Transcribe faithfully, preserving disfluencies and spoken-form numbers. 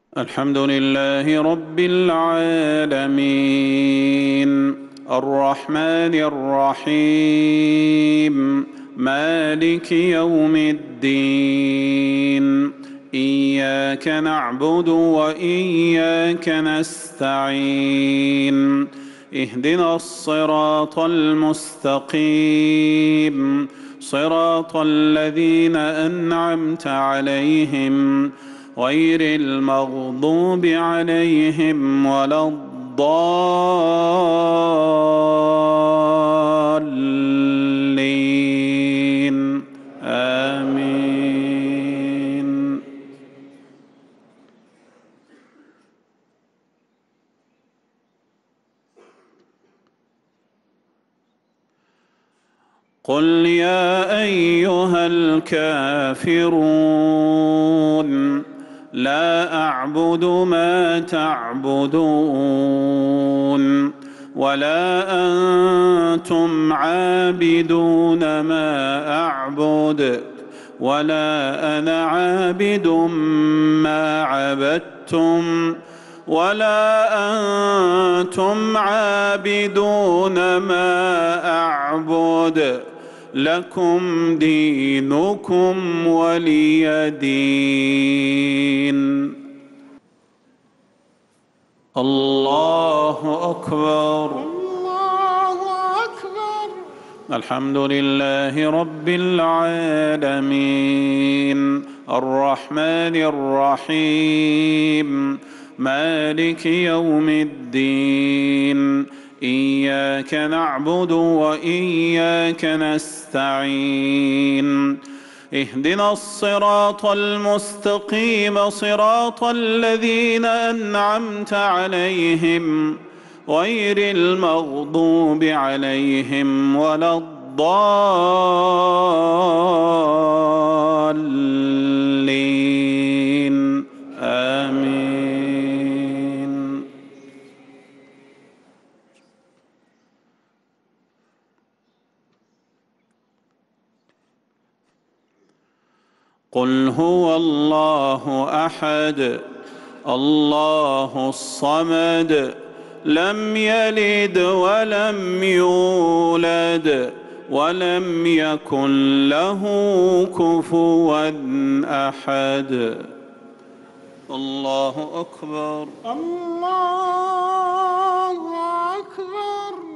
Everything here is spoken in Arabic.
الحمد لله رب العالمين الرحمن الرحيم مالك يوم الدين إياك نعبد وإياك نستعين اهدنا الصراط المستقيم صراط الذين أنعمت عليهم غير المغضوب عليهم ولا الضالين آمين. قل يا أيها الكافرون لا أعبد ما تعبدون ولا أنتم عابدون ما أعبد ولا أنا عابد ما عبدتم ولا أنتم عابدون ما أعبد لكم دينكم ولي دين. الله أكبر. الله أكبر. الحمد لله رب العالمين الرحمن الرحيم مالك يوم الدين إياك نعبد وإياك نستعين اهدنا الصراط المستقيم صراط الذين أنعمت عليهم غير المغضوب عليهم ولا الضالين آمين. قل هو الله أحد الله الصمد لم يلد ولم يولد ولم يكن له كفوا أحد. الله أكبر. الله أكبر.